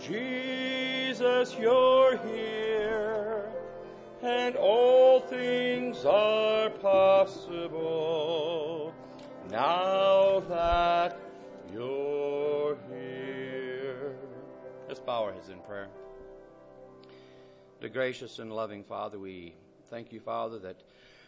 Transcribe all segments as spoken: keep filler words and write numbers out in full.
Jesus, you're here, and all things are possible now that you're here. Let's bow our heads in prayer. The gracious and loving Father, we thank you, Father, that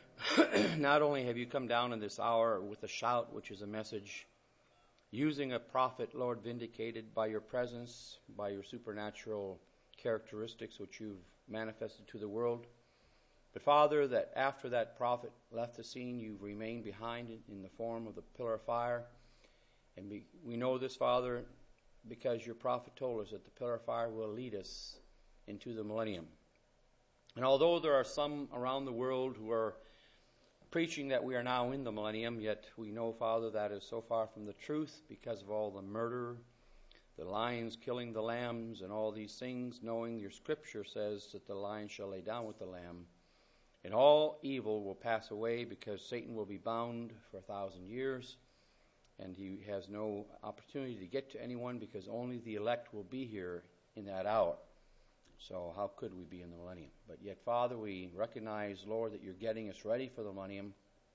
not only have you come down in this hour with a shout, which is a message, using a prophet, Lord, vindicated by your presence, by your supernatural characteristics which you've manifested to the world. But Father, that after that prophet left the scene, you've remained behind it in the form of the pillar of fire. And we, we know this, Father, because your prophet told us that the pillar of fire will lead us into the millennium. And although there are some around the world who are preaching that we are now in the millennium, yet we know, Father, that is so far from the truth because of all the murder, the lions killing the lambs, and all these things, knowing your scripture says that the lion shall lay down with the lamb. And all evil will pass away because Satan will be bound for a thousand years, and he has no opportunity to get to anyone because only the elect will be here in that hour. So how could we be in the millennium? But yet, Father, we recognize, Lord, that you're getting us ready for the millennium.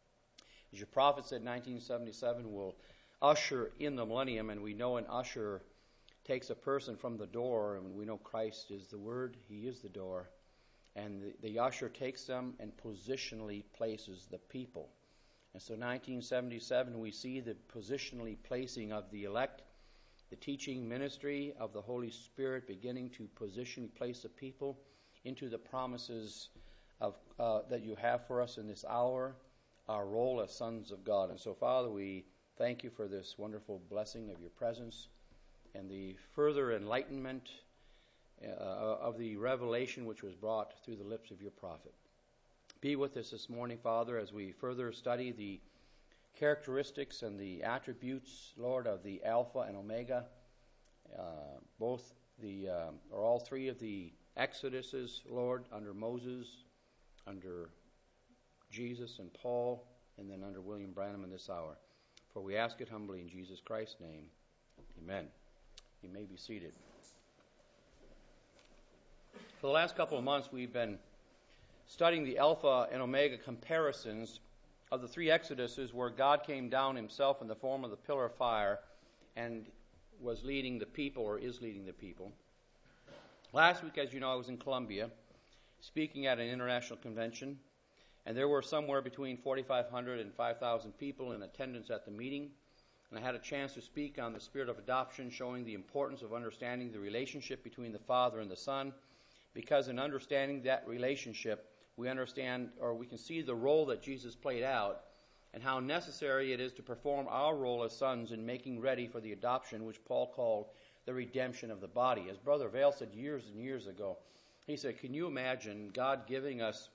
As your prophet said, nineteen seventy-seven will usher in the millennium, and we know an usher takes a person from the door, and we know Christ is the Word. He is the door. And the, the usher takes them and positionally places the people. And so nineteen seventy-seven, we see the positionally placing of the elect, the teaching ministry of the Holy Spirit beginning to position, place the people into the promises of uh, that you have for us in this hour, our role as sons of God. And so, Father, we thank you for this wonderful blessing of your presence and the further enlightenment uh, of the revelation which was brought through the lips of your prophet. Be with us this morning, Father, as we further study the characteristics and the attributes, Lord, of the Alpha and Omega, uh, both the, uh, or all three of the Exoduses, Lord, under Moses, under Jesus and Paul, and then under William Branham in this hour. For we ask it humbly in Jesus Christ's name. Amen. You may be seated. For the last couple of months, we've been studying the Alpha and Omega comparisons of the three Exoduses, where God came down himself in the form of the pillar of fire and was leading the people, or is leading the people. Last week, as you know, I was in Colombia speaking at an international convention, and there were somewhere between forty-five hundred and five thousand people in attendance at the meeting. And I had a chance to speak on the spirit of adoption, showing the importance of understanding the relationship between the Father and the Son, because in understanding that relationship, we understand, or we can see the role that Jesus played out and how necessary it is to perform our role as sons in making ready for the adoption, which Paul called the redemption of the body. As Brother Vail said years and years ago, he said, can you imagine God giving us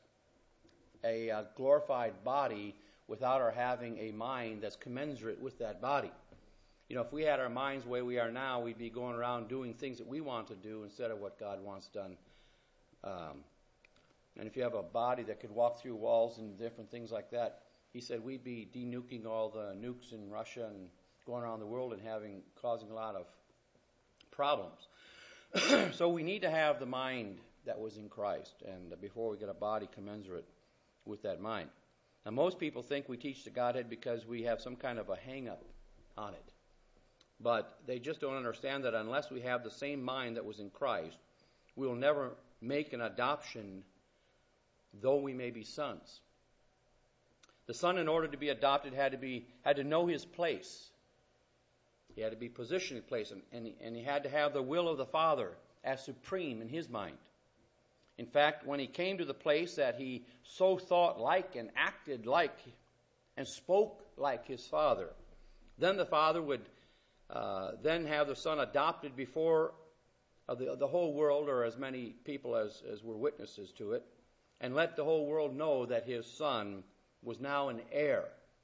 a uh, glorified body without our having a mind that's commensurate with that body? You know, if we had our minds the way we are now, we'd be going around doing things that we want to do instead of what God wants done. Um, And if you have a body that could walk through walls and different things like that, he said we'd be denuking all the nukes in Russia and going around the world and having causing a lot of problems. So we need to have the mind that was in Christ, and before we get a body commensurate with that mind. Now, most people think we teach the Godhead because we have some kind of a hang-up on it. But they just don't understand that unless we have the same mind that was in Christ, we will never make an adoption, though we may be sons. The son, in order to be adopted, had to be had to know his place. He had to be positionally placed, and, and, and he had to have the will of the Father as supreme in his mind. In fact, when he came to the place that he so thought like and acted like and spoke like his Father, then the Father would uh, then have the Son adopted before uh, the, the whole world, or as many people as, as were witnesses to it, and let the whole world know that his Son was now an heir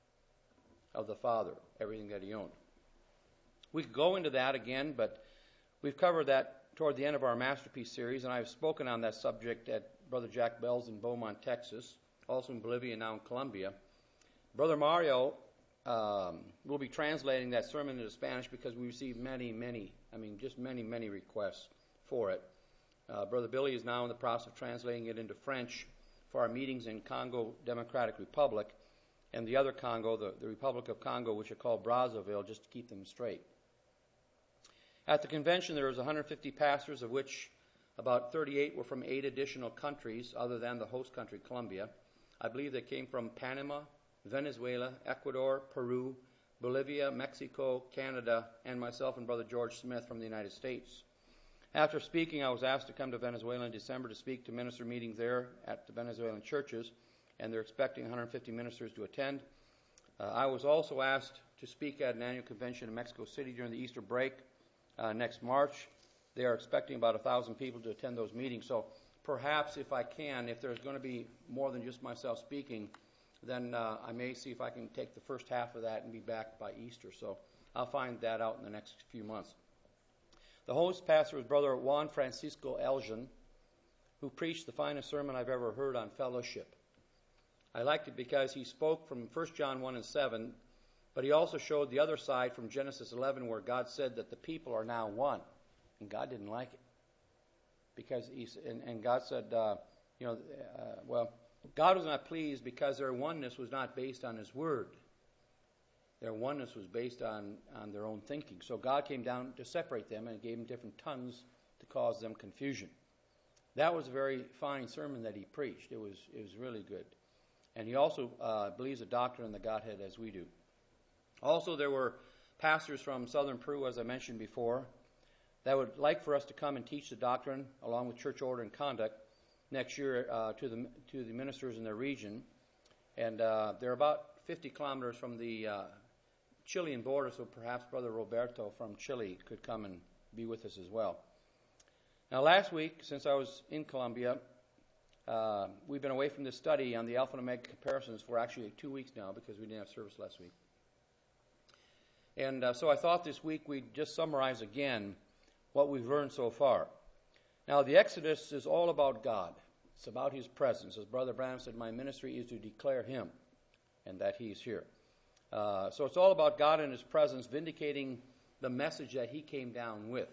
of the Father, everything that he owned. We could go into that again, but we've covered that toward the end of our Masterpiece series, and I've spoken on that subject at Brother Jack Bell's in Beaumont, Texas, also in Bolivia and now in Colombia. Brother Mario um, will be translating that sermon into Spanish because we received many, many, I mean just many, many requests for it. Uh, Brother Billy is now in the process of translating it into French for our meetings in Congo Democratic Republic and the other Congo, the, the Republic of Congo, which are called Brazzaville, just to keep them straight. At the convention, there was one hundred fifty pastors, of which about thirty-eight were from eight additional countries other than the host country, Colombia. I believe they came from Panama, Venezuela, Ecuador, Peru, Bolivia, Mexico, Canada, and myself and Brother George Smith from the United States. After speaking, I was asked to come to Venezuela in December to speak to minister meetings there at the Venezuelan churches, and they're expecting one hundred fifty ministers to attend. Uh, I was also asked to speak at an annual convention in Mexico City during the Easter break uh, next March. They are expecting about one thousand people to attend those meetings. So perhaps if I can, if there's going to be more than just myself speaking, then uh, I may see if I can take the first half of that and be back by Easter. So I'll find that out in the next few months. The host pastor was Brother Juan Francisco Elgin, who preached the finest sermon I've ever heard on fellowship. I liked it because he spoke from First John one and seven, but he also showed the other side from Genesis eleven, where God said that the people are now one. And God didn't like it. Because he's, and, and God said, uh, you know, uh, well, God was not pleased because their oneness was not based on His Word. Their oneness was based on, on their own thinking. So God came down to separate them and gave them different tongues to cause them confusion. That was a very fine sermon that he preached. It was it was really good. And he also uh, believes the doctrine in the Godhead as we do. Also, there were pastors from southern Peru, as I mentioned before, that would like for us to come and teach the doctrine along with church order and conduct next year uh, to the to the ministers in their region. And uh, they're about fifty kilometers from the uh, Chilean border, so perhaps Brother Roberto from Chile could come and be with us as well. Now, last week, since I was in Colombia, uh, we've been away from this study on the Alpha and Omega comparisons for actually two weeks now because we didn't have service last week. And uh, so I thought this week we'd just summarize again what we've learned so far. Now, the Exodus is all about God. It's about His presence. As Brother Branham said, my ministry is to declare Him and that He's here. Uh, so it's all about God and His presence, vindicating the message that He came down with.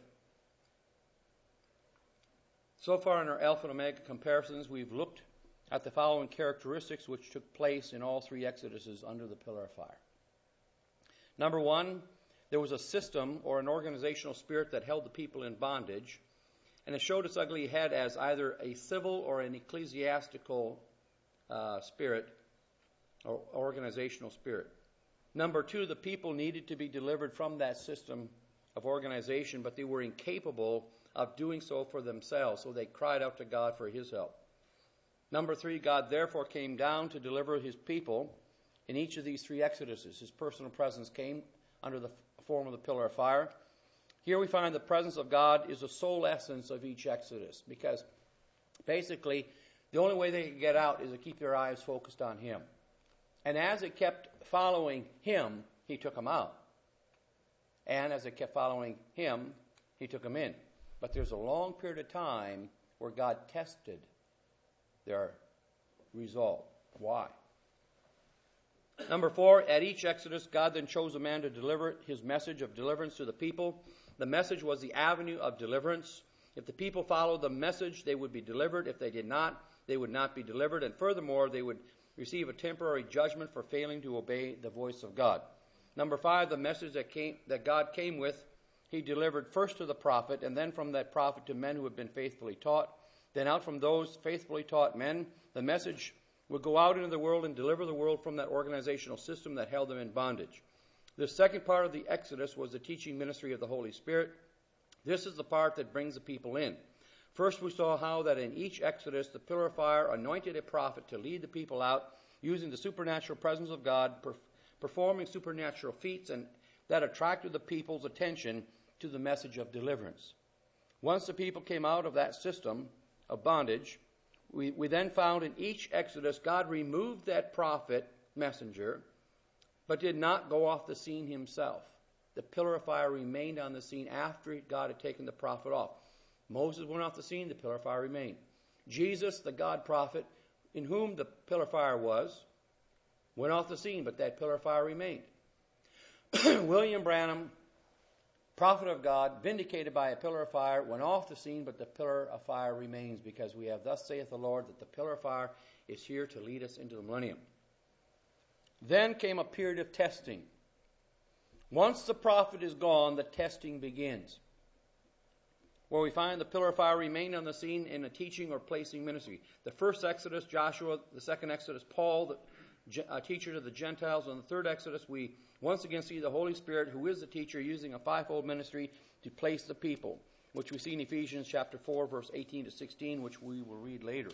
So far in our Alpha and Omega comparisons, we've looked at the following characteristics which took place in all three Exoduses under the pillar of fire. Number one, there was a system or an organizational spirit that held the people in bondage, and it showed its ugly head as either a civil or an ecclesiastical uh, spirit or organizational spirit. Number two, the people needed to be delivered from that system of organization, but they were incapable of doing so for themselves, so they cried out to God for His help. Number three, God therefore came down to deliver His people in each of these three Exoduses. His personal presence came under the form of the pillar of fire. Here we find the presence of God is the sole essence of each Exodus, because basically the only way they could get out is to keep their eyes focused on Him. And as they kept following Him, He took them out. And as they kept following Him, He took them in. But there's a long period of time where God tested their resolve. Why? Number four, at each Exodus, God then chose a man to deliver His message of deliverance to the people. The message was the avenue of deliverance. If the people followed the message, they would be delivered. If they did not, they would not be delivered. And furthermore, they would receive a temporary judgment for failing to obey the voice of God. Number five, the message that came that God came with, He delivered first to the prophet, and then from that prophet to men who had been faithfully taught. Then out from those faithfully taught men, the message would go out into the world and deliver the world from that organizational system that held them in bondage. The second part of the Exodus was the teaching ministry of the Holy Spirit. This is the part that brings the people in. First, we saw how that in each Exodus, the pillar of fire anointed a prophet to lead the people out using the supernatural presence of God, per- performing supernatural feats, and that attracted the people's attention to the message of deliverance. Once the people came out of that system of bondage, we, we then found in each Exodus, God removed that prophet messenger, but did not go off the scene Himself. The pillar of fire remained on the scene after God had taken the prophet off. Moses went off the scene, the pillar of fire remained. Jesus, the God prophet, in whom the pillar of fire was, went off the scene, but that pillar of fire remained. William Branham prophet of God, vindicated by a pillar of fire, went off the scene, but the pillar of fire remains, because we have, thus saith the Lord, that the pillar of fire is here to lead us into the millennium. Then came a period of testing. Once the prophet is gone, the testing begins, where we find the pillar of fire remained on the scene in a teaching or placing ministry. The first Exodus, Joshua. The second Exodus, Paul, the uh, teacher to the Gentiles. On the third Exodus, we once again see the Holy Spirit, who is the teacher, using a fivefold ministry to place the people, which we see in Ephesians chapter four, verse eighteen to sixteen, which we will read later.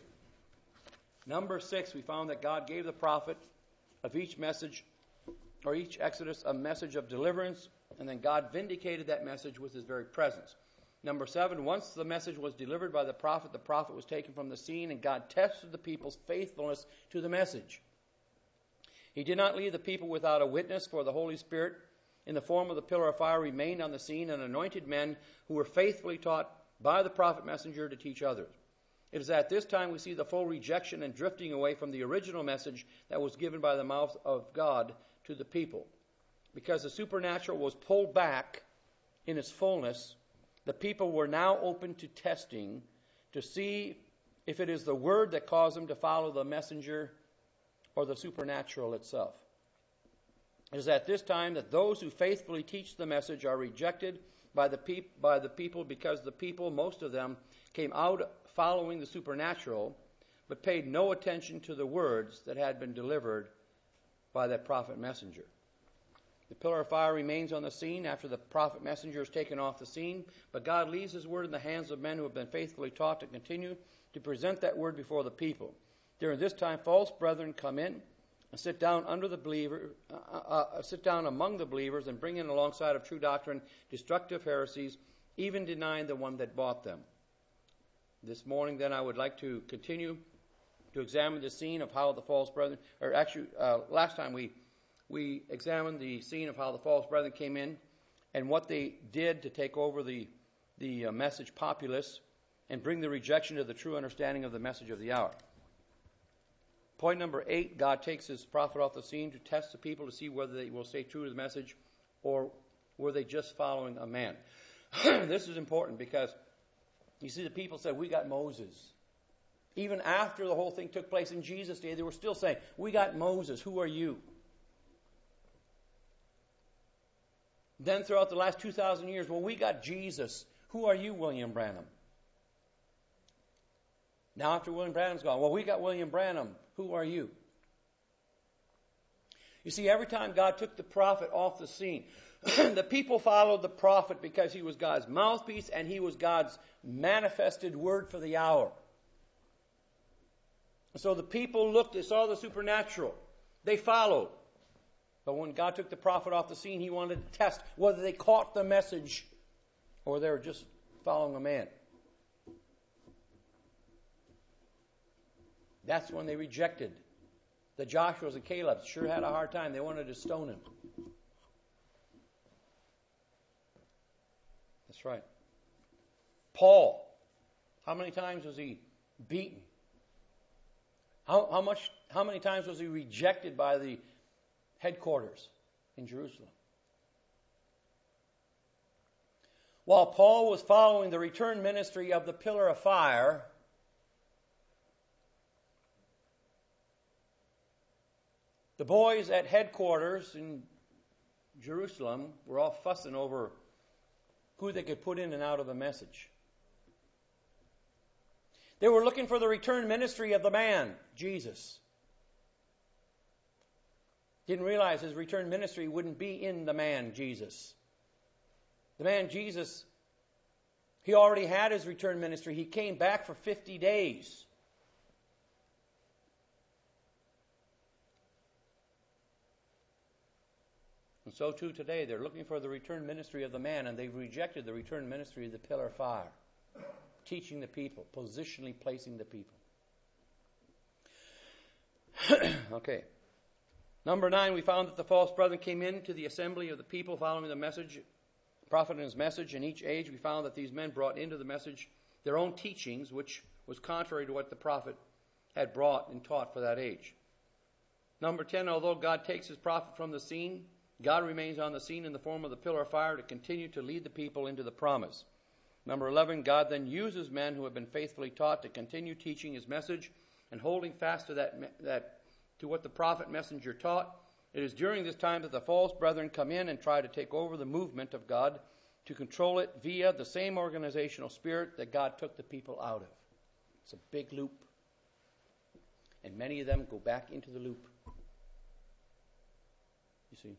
Number six, we found that God gave the prophet of each message, or each Exodus, a message of deliverance, and then God vindicated that message with his very presence. Number seven, once the message was delivered by the prophet, the prophet was taken from the scene, and God tested the people's faithfulness to the message. He did not leave the people without a witness, for the Holy Spirit, in the form of the pillar of fire, remained on the scene and anointed men who were faithfully taught by the prophet messenger to teach others. It is at this time we see the full rejection and drifting away from the original message that was given by the mouth of God to the people. Because the supernatural was pulled back in its fullness, the people were now open to testing to see if it is the word that caused them to follow the messenger or the supernatural itself. It is at this time that those who faithfully teach the message are rejected by the, peop- by the people, because the people, most of them, came out following the supernatural, but paid no attention to the words that had been delivered by that prophet messenger. The pillar of fire remains on the scene after the prophet messenger is taken off the scene, but God leaves his word in the hands of men who have been faithfully taught to continue to present that word before the people. During this time, false brethren come in and sit down under the believer, uh, uh, sit down among the believers, and bring in alongside of true doctrine destructive heresies, even denying the one that bought them. This morning, then, I would like to continue to examine the scene of how the false brethren, or actually, uh, last time we we examined the scene of how the false brethren came in and what they did to take over the the uh, message populace and bring the rejection of the true understanding of the message of the hour. Point number eight, God takes his prophet off the scene to test the people to see whether they will stay true to the message or were they just following a man. This is important because you see the people said, we got Moses. Even after the whole thing took place in Jesus' day, they were still saying, we got Moses, who are you? Then throughout the last two thousand years, well, we got Jesus. Who are you, William Branham? Now after William Branham's gone, well, we got William Branham. Who are you? You see, every time God took the prophet off the scene, the people followed the prophet because he was God's mouthpiece and he was God's manifested word for the hour. So the people looked, they saw the supernatural. They followed. But when God took the prophet off the scene, he wanted to test whether they caught the message or they were just following a man. That's when they rejected. The Joshuas and Calebs sure had a hard time. They wanted to stone him. That's right. Paul, how many times was he beaten? How, how much? How many times was he rejected by the headquarters in Jerusalem? While Paul was following the return ministry of the pillar of fire, the boys at headquarters in Jerusalem were all fussing over who they could put in and out of the message. They were looking for the return ministry of the man, Jesus. Didn't realize his return ministry wouldn't be in the man, Jesus. The man, Jesus, he already had his return ministry. He came back for fifty days. And so too today, they're looking for the return ministry of the man, and they've rejected the return ministry of the pillar of fire, teaching the people, positionally placing the people. Okay. Number nine, we found that the false brethren came into the assembly of the people following the message, the prophet and his message. In each age, we found that these men brought into the message their own teachings, which was contrary to what the prophet had brought and taught for that age. Number ten, although God takes his prophet from the scene God remains on the scene in the form of the pillar of fire to continue to lead the people into the promise. Number eleven, God then uses men who have been faithfully taught to continue teaching his message and holding fast to that, that to what the prophet messenger taught. It is during this time that the false brethren come in and try to take over the movement of God, to control it via the same organizational spirit that God took the people out of. It's a big loop. And many of them go back into the loop. You see.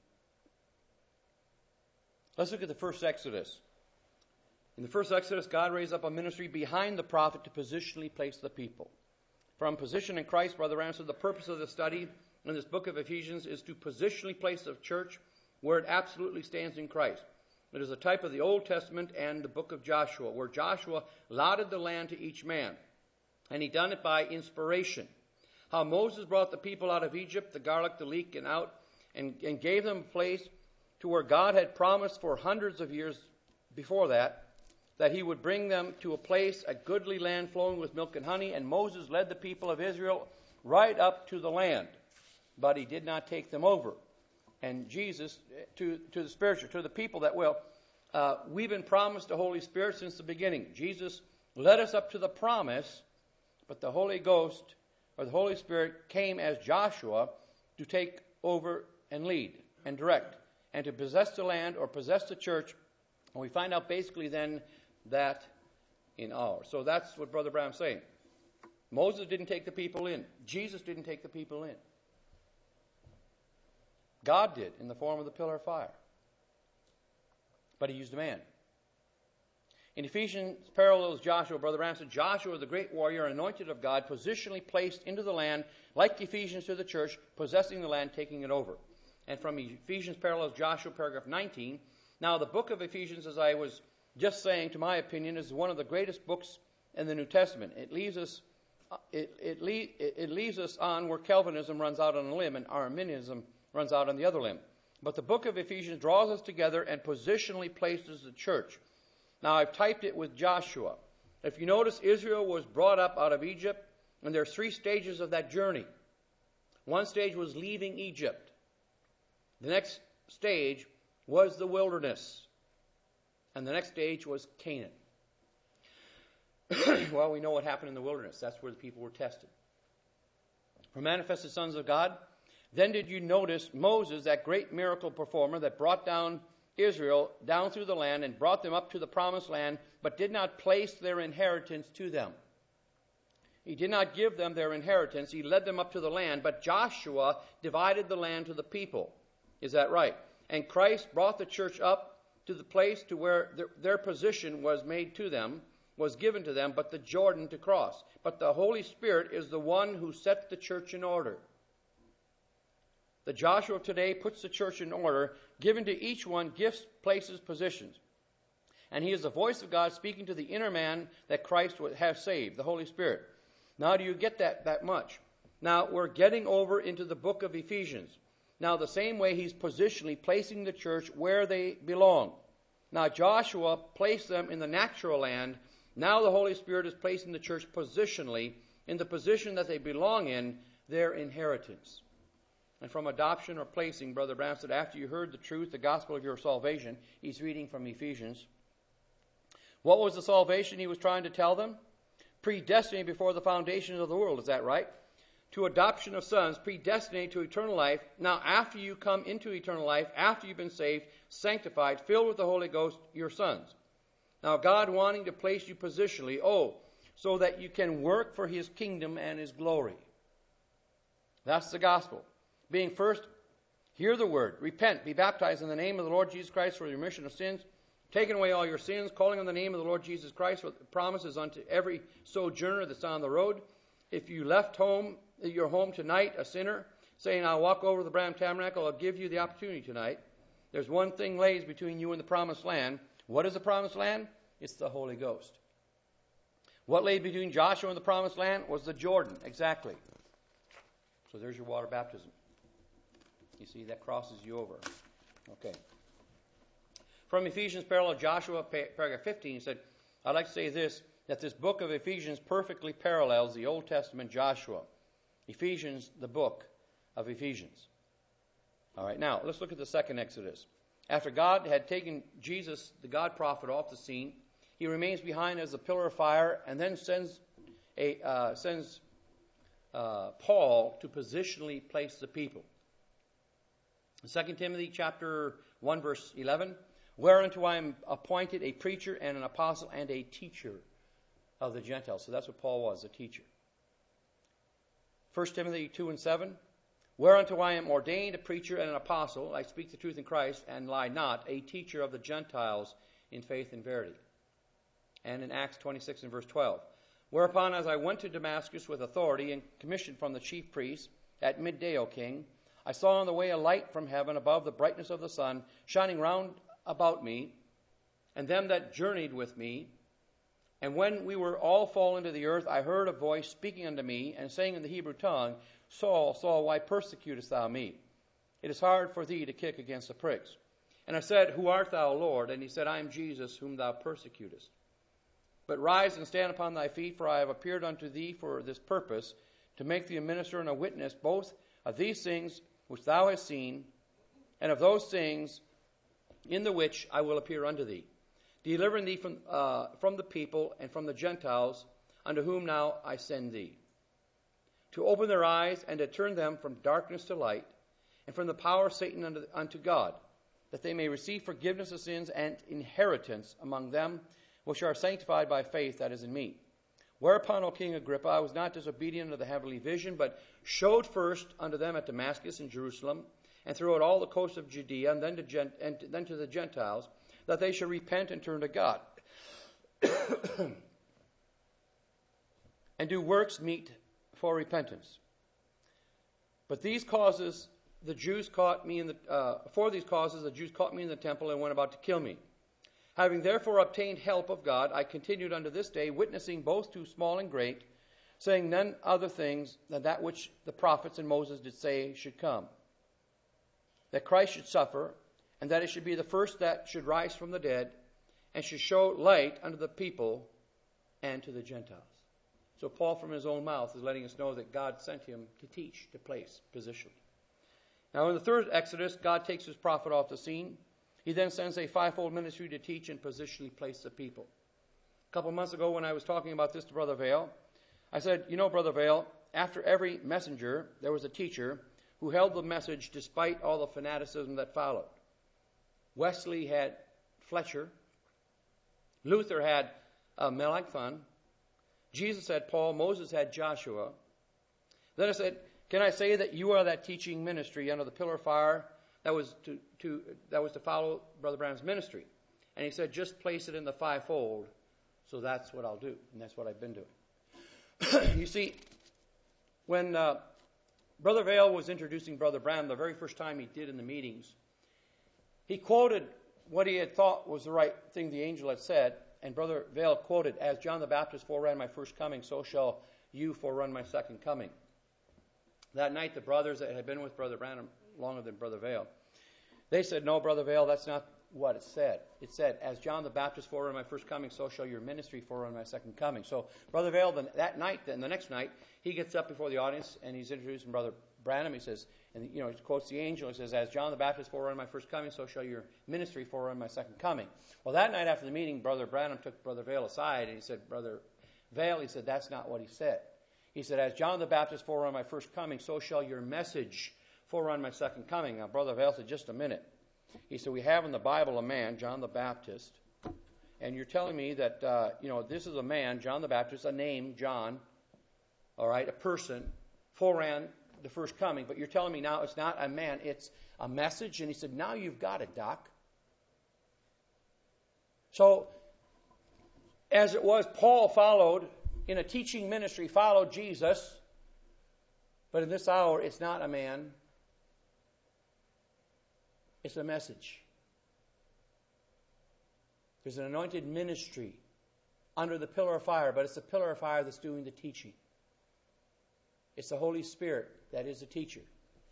Let's look at the first Exodus. In the first Exodus, God raised up a ministry behind the prophet to positionally place the people. From position in Christ, Brother Ram said, the purpose of the study in this book of Ephesians is to positionally place the church where it absolutely stands in Christ. It is a type of the Old Testament and the book of Joshua, where Joshua allotted the land to each man. And he done it by inspiration. How Moses brought the people out of Egypt, the garlic, the leek, and out, and, and gave them a place to where God had promised for hundreds of years before that, that he would bring them to a place, a goodly land flowing with milk and honey. And Moses led the people of Israel right up to the land, but he did not take them over. And Jesus, to, to the spiritual, to the people that will, uh, we've been promised the Holy Spirit since the beginning. Jesus led us up to the promise, but the Holy Ghost, or the Holy Spirit, came as Joshua to take over and lead and direct and to possess the land or possess the church. And we find out basically then that in ours. So that's what Brother Branham's saying. Moses didn't take the people in. Jesus didn't take the people in. God did in the form of the pillar of fire. But he used a man. In Ephesians parallels Joshua, Brother Branham said, Joshua, the great warrior, anointed of God, positionally placed into the land, like Ephesians to the church, possessing the land, taking it over. And from Ephesians parallels Joshua, paragraph nineteen. Now, the book of Ephesians, as I was just saying, to my opinion, is one of the greatest books in the New Testament. It leaves us, it, it, le- it leaves us on where Calvinism runs out on a limb and Arminianism runs out on the other limb. But the book of Ephesians draws us together and positionally places the church. Now, I've typed it with Joshua. If you notice, Israel was brought up out of Egypt, and there are three stages of that journey. One stage was leaving Egypt. The next stage was the wilderness. And the next stage was Canaan. Well, we know what happened in the wilderness. That's where the people were tested. For manifested sons of God, then did you notice Moses, that great miracle performer that brought down Israel down through the land and brought them up to the promised land, but did not place their inheritance to them. He did not give them their inheritance. He led them up to the land, but Joshua divided the land to the people. Is that right? And Christ brought the church up to the place to where their, their position was made to them, was given to them, but the Jordan to cross. But the Holy Spirit is the one who sets the church in order. The Joshua of today puts the church in order, giving to each one gifts, places, positions. And he is the voice of God speaking to the inner man that Christ would have saved, the Holy Spirit. Now, do you get that that much? Now, we're getting over into the book of Ephesians. Now, the same way he's positionally placing the church where they belong. Now, Joshua placed them in the natural land. Now the Holy Spirit is placing the church positionally in the position that they belong in, their inheritance. And from adoption or placing, Brother Branham said, after you heard the truth, the gospel of your salvation, he's reading from Ephesians. What was the salvation he was trying to tell them? Predestinated before the foundations of the world, is that right? To adoption of sons, predestinated to eternal life. Now, after you come into eternal life, after you've been saved, sanctified, filled with the Holy Ghost, your sons. Now, God wanting to place you positionally, oh, so that you can work for his kingdom and his glory. That's the gospel. Being first, hear the word, repent, be baptized in the name of the Lord Jesus Christ for the remission of sins, taking away all your sins, calling on the name of the Lord Jesus Christ, for the promises unto every sojourner that's on the road. If you left home, your home tonight, a sinner, saying, I'll walk over to the Branham Tabernacle, I'll give you the opportunity tonight. There's one thing lays between you and the promised land. What is the promised land? It's the Holy Ghost. What lay between Joshua and the promised land was the Jordan, exactly. So there's your water baptism. You see, that crosses you over. Okay. From Ephesians parallel Joshua, paragraph fifteen, he said, I'd like to say this, that this book of Ephesians perfectly parallels the Old Testament Joshua. Ephesians, the book of Ephesians. All right, now let's look at the second Exodus. After God had taken Jesus, the God prophet, off the scene, he remains behind as a pillar of fire and then sends a uh, sends uh, Paul to positionally place the people. Second Timothy chapter one, verse eleven, whereunto I am appointed a preacher and an apostle and a teacher of the Gentiles. So that's what Paul was, a teacher. First Timothy two and seven, whereunto I am ordained a preacher and an apostle, I speak the truth in Christ and lie not, a teacher of the Gentiles in faith and verity. And in Acts twenty-six and verse twelve, whereupon as I went to Damascus with authority and commission from the chief priests at midday, O king, I saw on the way a light from heaven above the brightness of the sun, shining round about me, and them that journeyed with me. And when we were all fallen to the earth, I heard a voice speaking unto me, and saying in the Hebrew tongue, Saul, Saul, why persecutest thou me? It is hard for thee to kick against the pricks. And I said, Who art thou, Lord? And he said, I am Jesus, whom thou persecutest. But rise and stand upon thy feet, for I have appeared unto thee for this purpose, to make thee a minister and a witness, both of these things which thou hast seen, and of those things in the which I will appear unto thee, delivering thee from, uh, from the people and from the Gentiles, unto whom now I send thee, to open their eyes and to turn them from darkness to light, and from the power of Satan unto, unto God, that they may receive forgiveness of sins and inheritance among them which are sanctified by faith that is in me. Whereupon, O King Agrippa, I was not disobedient to the heavenly vision, but showed first unto them at Damascus and Jerusalem, and throughout all the coast of Judea, and then to, Gent- and then to the Gentiles, that they should repent and turn to God, and do works meet for repentance. But these causes the Jews caught me in the uh, for these causes the Jews caught me in the temple and went about to kill me. Having therefore obtained help of God, I continued unto this day, witnessing both to small and great, saying none other things than that which the prophets and Moses did say should come, that Christ should suffer, and that it should be the first that should rise from the dead, and should show light unto the people and to the Gentiles. So Paul, from his own mouth, is letting us know that God sent him to teach, to place, position. Now in the third Exodus, God takes his prophet off the scene. He then sends a fivefold ministry to teach and positionally place the people. A couple months ago when I was talking about this to Brother Vale, I said, you know, Brother Vale, after every messenger, there was a teacher who held the message despite all the fanaticism that followed. Wesley had Fletcher. Luther had uh, Melanchthon. Jesus had Paul. Moses had Joshua. Then I said, can I say that you are that teaching ministry under the pillar of fire that was to, to that was to follow Brother Branham's ministry? And he said, just place it in the fivefold. So that's what I'll do. And that's what I've been doing. You see, when uh, Brother Vale was introducing Brother Branham, the very first time he did in the meetings, he quoted what he had thought was the right thing the angel had said. And Brother Vale quoted, as John the Baptist foreran my first coming, so shall you forerun my second coming. That night, the brothers that had been with Brother Branham longer than Brother Vale, they said, no, Brother Vale, that's not what it said. It said, as John the Baptist forerun my first coming, so shall your ministry forerun my second coming. So Brother Vale, then, that night, then the next night, he gets up before the audience and he's introducing Brother Branham. He says, and you know, he quotes the angel. He says, as John the Baptist forerun my first coming, so shall your ministry forerun my second coming. Well, that night after the meeting, Brother Branham took Brother Vale aside and he said, Brother Vale, he said, that's not what he said. He said, as John the Baptist forerun my first coming, so shall your message forerun my second coming. Now, Brother Vale said, just a minute. He said, we have in the Bible a man, John the Baptist, and you're telling me that, uh, you know, this is a man, John the Baptist, a name, John, all right, a person, foreran the first coming, but you're telling me now it's not a man, it's a message? And he said, now you've got it, Doc. So, as it was, Paul followed, in a teaching ministry, followed Jesus, but in this hour, it's not a man, it's a message. There's an anointed ministry under the pillar of fire, but it's the pillar of fire that's doing the teaching. It's the Holy Spirit that is the teacher.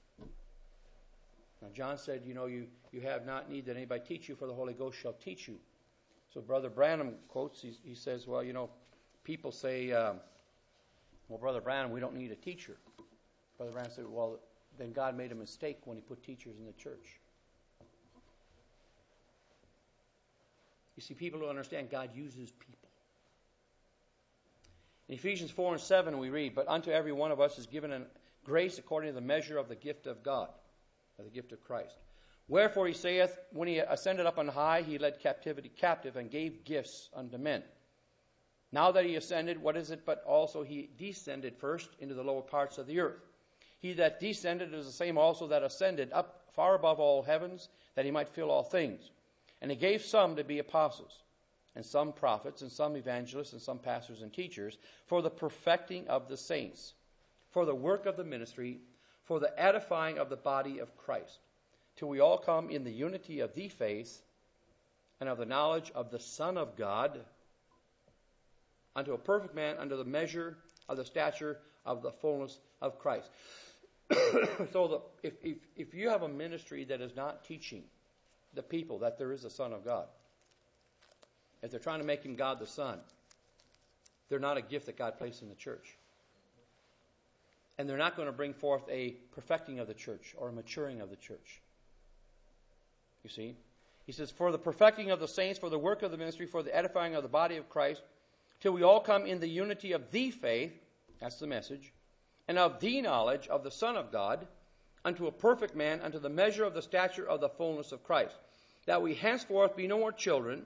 Now, John said, you know, you, you have not need that anybody teach you, for the Holy Ghost shall teach you. So Brother Branham quotes, he, he says, well, you know, people say, um, well, Brother Branham, we don't need a teacher. Brother Branham said, well, then God made a mistake when he put teachers in the church. You see, people don't understand God uses people. In Ephesians four and seven we read, "But unto every one of us is given a grace according to the measure of the gift of God," or the gift of Christ. "Wherefore he saith, when he ascended up on high, he led captivity captive and gave gifts unto men. Now that he ascended, what is it but also he descended first into the lower parts of the earth? He that descended is the same also that ascended up far above all heavens, that he might fill all things. And he gave some to be apostles, and some prophets, and some evangelists, and some pastors and teachers, for the perfecting of the saints, for the work of the ministry, for the edifying of the body of Christ, till we all come in the unity of the faith and of the knowledge of the Son of God, unto a perfect man, unto the measure of the stature of the fullness of Christ." So the, if, if, if you have a ministry that is not teaching the people that there is a Son of God, if they're trying to make him God the Son, they're not a gift that God placed in the church. And they're not going to bring forth a perfecting of the church or a maturing of the church. You see? He says, "For the perfecting of the saints, for the work of the ministry, for the edifying of the body of Christ, till we all come in the unity of the faith," that's the message, "and of the knowledge of the Son of God, unto a perfect man, unto the measure of the stature of the fullness of Christ, that we henceforth be no more children,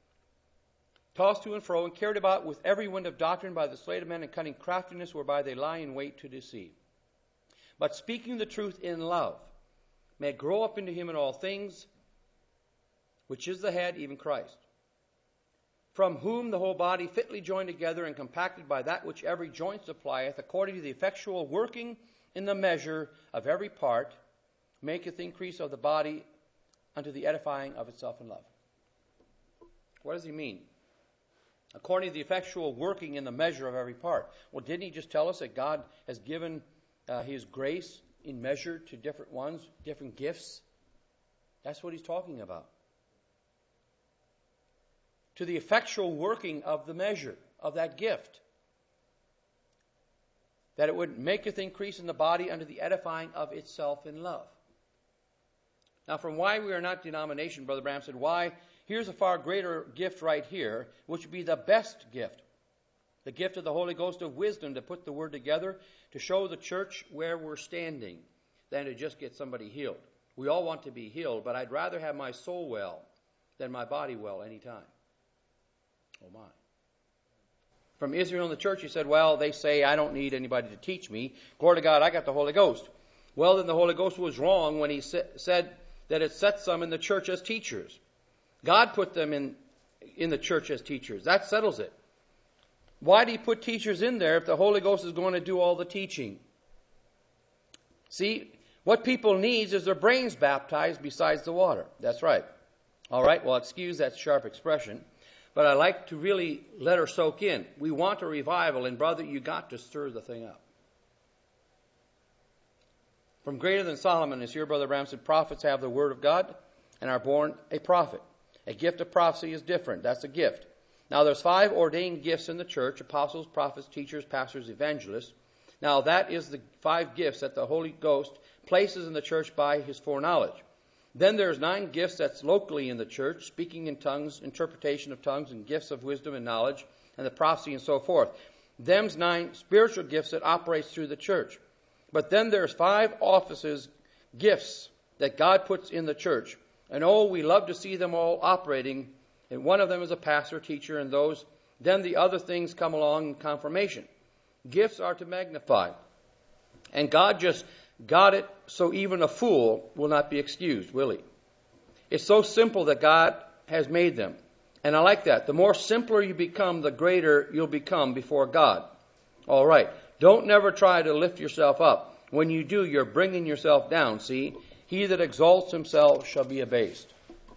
tossed to and fro, and carried about with every wind of doctrine by the sleight of men and cunning craftiness, whereby they lie in wait to deceive. But speaking the truth in love, may grow up into him in all things, which is the head, even Christ, from whom the whole body fitly joined together and compacted by that which every joint supplieth, according to the effectual working in the measure of every part, maketh increase of the body unto the edifying of itself in love." What does he mean? According to the effectual working in the measure of every part. Well, didn't he just tell us that God has given uh, his grace in measure to different ones, different gifts? That's what he's talking about. To the effectual working of the measure of that gift, that it would maketh increase in the body unto the edifying of itself in love. Now, from why we are not denomination, Brother Branham said, why? Here's a far greater gift right here, which would be the best gift. The gift of the Holy Ghost of wisdom to put the word together, to show the church where we're standing, than to just get somebody healed. We all want to be healed, but I'd rather have my soul well than my body well anytime. Oh my. From Israel and the church, he said, well, they say I don't need anybody to teach me. Glory to God, I got the Holy Ghost. Well, then the Holy Ghost was wrong when he sa- said that it set some in the church as teachers. God put them in, in the church as teachers. That settles it. Why do he put teachers in there if the Holy Ghost is going to do all the teaching? See, what people need is their brains baptized besides the water. That's right. All right, well, excuse that sharp expression, but I like to really let her soak in. We want a revival, and brother, you got to stir the thing up. From greater than Solomon is here, Brother Branham said, prophets have the word of God and are born a prophet. A gift of prophecy is different. That's a gift. Now, there's five ordained gifts in the church: apostles, prophets, teachers, pastors, evangelists. Now, that is the five gifts that the Holy Ghost places in the church by his foreknowledge. Then there's nine gifts that's locally in the church: speaking in tongues, interpretation of tongues, and gifts of wisdom and knowledge, and the prophecy and so forth. Them's nine spiritual gifts that operates through the church. But then there's five offices, gifts, that God puts in the church. And oh, we love to see them all operating. And one of them is a pastor, teacher, and those. Then the other things come along in confirmation. Gifts are to magnify. And God just got it so even a fool will not be excused, will he? It's so simple that God has made them. And I like that. The more simpler you become, the greater you'll become before God. All right. Don't never try to lift yourself up. When you do, you're bringing yourself down, see? He that exalts himself shall be abased.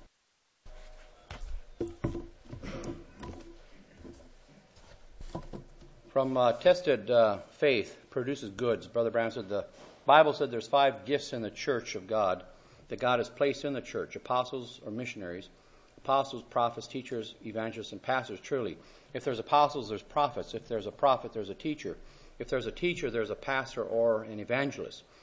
From uh, tested uh, faith produces goods. Brother Branham said the Bible said there's five gifts in the church of God that God has placed in the church: apostles or missionaries, apostles, prophets, teachers, evangelists, and pastors. Truly, if there's apostles, there's prophets. If there's a prophet, there's a teacher. If there's a teacher, there's a pastor or an evangelist.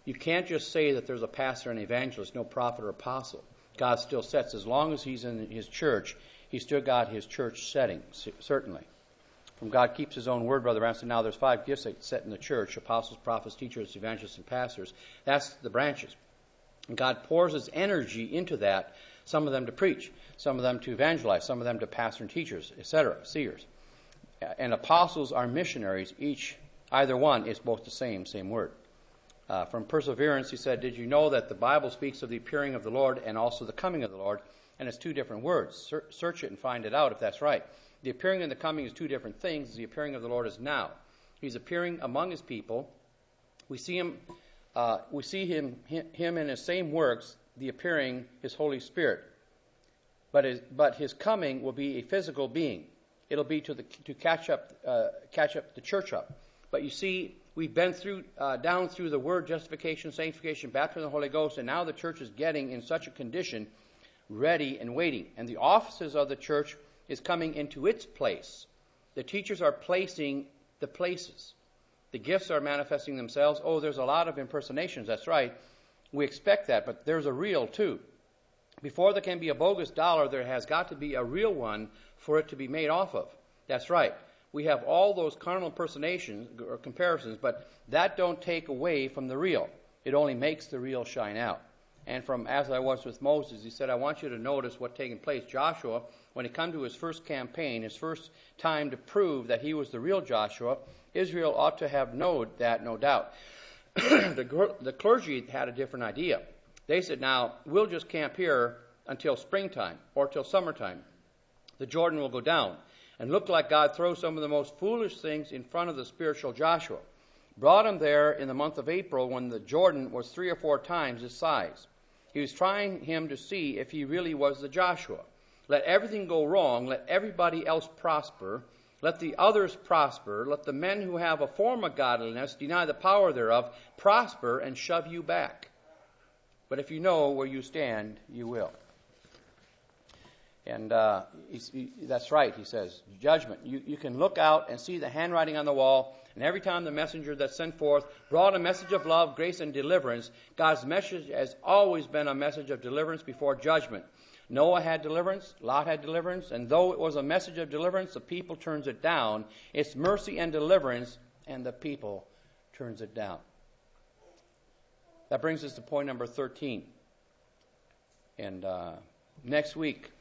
You can't just say that there's a pastor and evangelist, no prophet or apostle. God still sets. As long as he's in his church, he's still got his church setting, certainly. When God keeps his own word, Brother Branham said, now there's five gifts that set in the church: apostles, prophets, teachers, evangelists, and pastors. That's the branches. And God pours his energy into that, some of them to preach, some of them to evangelize, some of them to pastor and teachers, et cetera, seers. And apostles are missionaries. Each, either one, is both the same, same word. Uh, from Perseverance, he said, did you know that the Bible speaks of the appearing of the Lord and also the coming of the Lord? And it's two different words. Ser- search it and find it out if that's right. The appearing and the coming is two different things. The appearing of the Lord is now. He's appearing among his people. We see him, uh, we see him, him in his same works, the appearing, his Holy Spirit. But his, but his coming will be a physical being. It'll be to the to catch up, uh, catch up the church up. But you see, we've been through uh, down through the word, justification, sanctification, baptism of the Holy Ghost, and now the church is getting in such a condition, ready and waiting. And the offices of the church is coming into its place. The teachers are placing the places. The gifts are manifesting themselves. Oh, there's a lot of impersonations. That's right. We expect that, but there's a real too. Before there can be a bogus dollar, there has got to be a real one for it to be made off of. That's right. We have all those carnal impersonations or comparisons, but that don't take away from the real. It only makes the real shine out. And from As I Was with Moses, he said, I want you to notice what's taking place. Joshua, when he come to his first campaign, his first time to prove that he was the real Joshua, Israel ought to have known that, no doubt. the, the clergy had a different idea. They said, now, we'll just camp here until springtime or till summertime. The Jordan will go down. And look like God throws some of the most foolish things in front of the spiritual Joshua. Brought him there in the month of April when the Jordan was three or four times his size. He was trying him to see if he really was the Joshua. Let everything go wrong. Let everybody else prosper. Let the others prosper. Let the men who have a form of godliness deny the power thereof, prosper and shove you back. But if you know where you stand, you will. And uh, he, that's right, he says, judgment. You, you can look out and see the handwriting on the wall, and every time the messenger that's sent forth brought a message of love, grace, and deliverance, God's message has always been a message of deliverance before judgment. Noah had deliverance, Lot had deliverance, and though it was a message of deliverance, the people turns it down. It's mercy and deliverance, and the people turns it down. That brings us to point number thirteen. And uh, next week,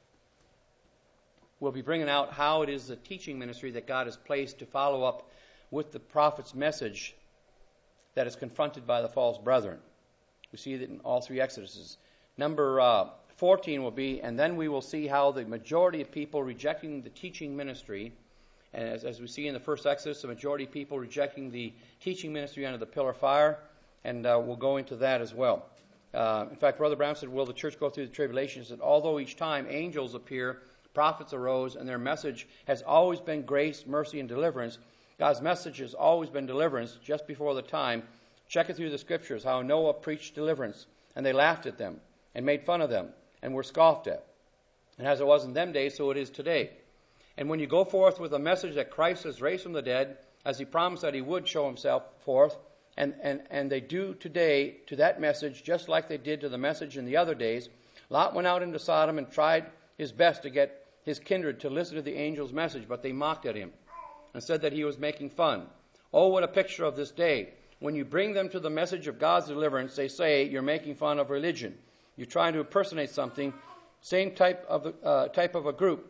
we'll be bringing out how it is the teaching ministry that God has placed to follow up with the prophet's message that is confronted by the false brethren. We see that in all three Exoduses. Number uh, fourteen will be, and then we will see how the majority of people rejecting the teaching ministry, and as, as we see in the first Exodus, the majority of people rejecting the teaching ministry under the pillar of fire, and uh, we'll go into that as well. Uh, in fact, Brother Brown said, will the church go through the tribulation? He said, although each time angels appear, prophets arose, and their message has always been grace, mercy, and deliverance. God's message has always been deliverance just before the time. Check it through the scriptures, how Noah preached deliverance, and they laughed at them, and made fun of them, and were scoffed at. And as it was in them days, so it is today. And when you go forth with a message that Christ has raised from the dead, as he promised that he would show himself forth, and, and, and they do today to that message just like they did to the message in the other days, Lot went out into Sodom and tried his best to get his kindred to listen to the angel's message, but they mocked at him and said that he was making fun. Oh, what a picture of this day. When you bring them to the message of God's deliverance, they say you're making fun of religion. You're trying to impersonate something, same type of, uh, type of a group.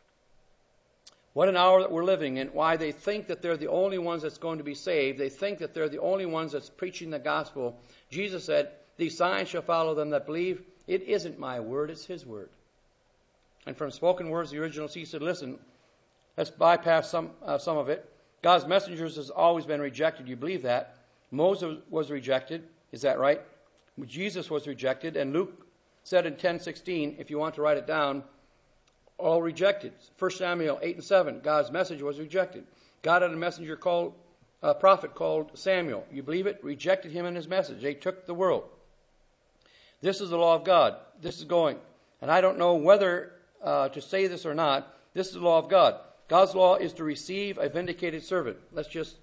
What an hour that we're living in. Why they think that they're the only ones that's going to be saved. They think that they're the only ones that's preaching the gospel. Jesus said, these signs shall follow them that believe. It isn't my word, it's his word. And from spoken words, the original C said, listen, let's bypass some uh, some of it. God's messengers has always been rejected. You believe that? Moses was rejected. Is that right? Jesus was rejected. And Luke said in ten sixteen, if you want to write it down, all rejected. First Samuel eight and seven, God's message was rejected. God had a messenger called, a prophet called Samuel. You believe it? Rejected him and his message. They took the world. This is the law of God. This is going. And I don't know whether uh, to say this or not. This is the law of God. God's law is to receive a vindicated servant. Let's just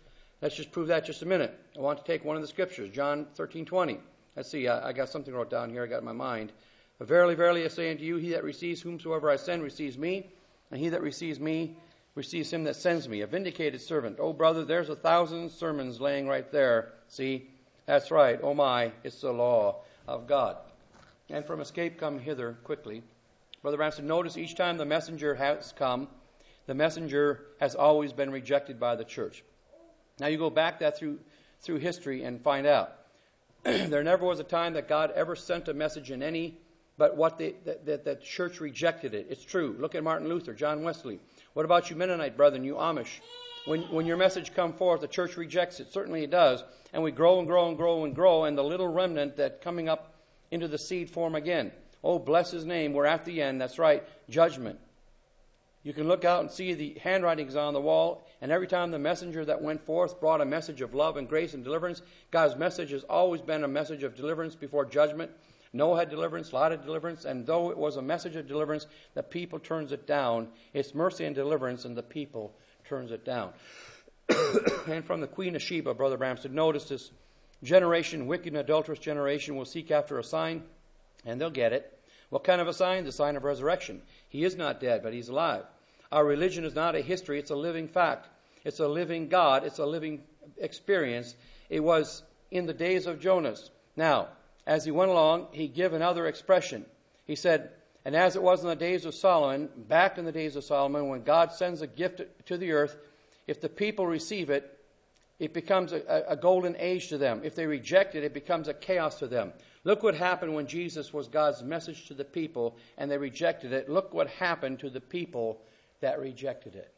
Let's just prove that just a minute. I want to take one of the scriptures, John thirteen twenty. Let's see, I, I got something wrote down here I got in my mind. But verily, verily, I say unto you, he that receives whomsoever I send receives me, and he that receives me receives him that sends me. A vindicated servant. Oh, brother, there's a thousand sermons laying right there. See, that's right. Oh, my, it's the law of God. And from escape come hither quickly. Brother Branson, notice each time the messenger has come, the messenger has always been rejected by the church. Now you go back that through through history and find out. There never was a time that God ever sent a message in any, but what the, that, that the church rejected it. It's true. Look at Martin Luther, John Wesley. What about you Mennonite brethren, you Amish? When when your message come forth, the church rejects it. Certainly it does. And we grow and grow and grow and grow, and the little remnant that coming up into the seed form again. Oh, bless his name. We're at the end. That's right. Judgment. You can look out and see the handwritings on the wall, and every time the messenger that went forth brought a message of love and grace and deliverance, God's message has always been a message of deliverance before judgment. Noah had deliverance, Lot had deliverance, and though it was a message of deliverance, the people turns it down. It's mercy and deliverance, and the people turns it down. And from the Queen of Sheba, Brother Bramstead, notice this generation, wicked and adulterous generation, will seek after a sign, and they'll get it. What kind of a sign? The sign of resurrection. He is not dead, but he's alive. Our religion is not a history, it's a living fact. It's a living God, it's a living experience. It was in the days of Jonas. Now, as he went along, he gave another expression. He said, and as it was in the days of Solomon, back in the days of Solomon, when God sends a gift to the earth, if the people receive it, it becomes a, a golden age to them. If they reject it, it becomes a chaos to them. Look what happened when Jesus was God's message to the people and they rejected it. Look what happened to the people that rejected it.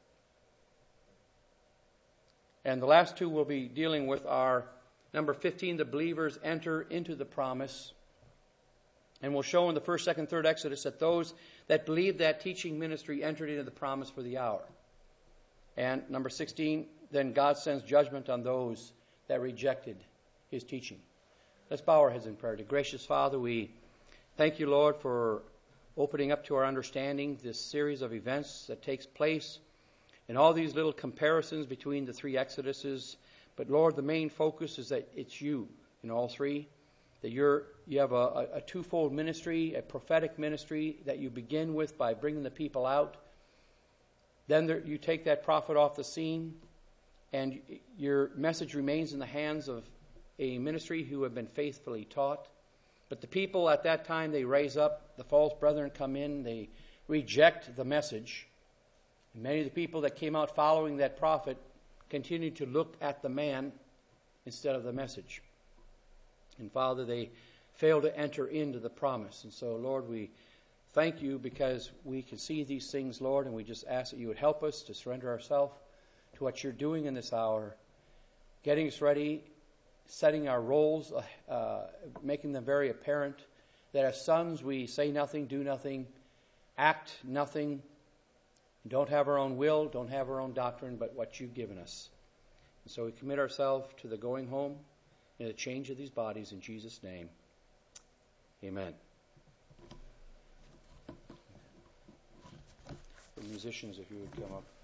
And the last two we'll be dealing with are number fifteen, the believers enter into the promise. And we'll show in the first, second, third Exodus that those that believed that teaching ministry entered into the promise for the hour. And number sixteen, then God sends judgment on those that rejected his teaching. Let's bow our heads in prayer. Dear gracious Father, we thank you, Lord, for opening up to our understanding this series of events that takes place and all these little comparisons between the three Exoduses. But Lord, the main focus is that it's you in all three, that you're you have a, a twofold ministry, a prophetic ministry that you begin with by bringing the people out. Then there, you take that prophet off the scene, and your message remains in the hands of a ministry who have been faithfully taught. But the people at that time, they raise up, the false brethren come in, they reject the message. And many of the people that came out following that prophet continued to look at the man instead of the message. And Father, they failed to enter into the promise. And so, Lord, we thank you because we can see these things, Lord, and we just ask that you would help us to surrender ourselves to what you're doing in this hour, getting us ready, setting our roles, uh, making them very apparent, that as sons we say nothing, do nothing, act nothing, don't have our own will, don't have our own doctrine, but what you've given us. And so we commit ourselves to the going home and the change of these bodies in Jesus' name. Amen. The musicians, if you would come up.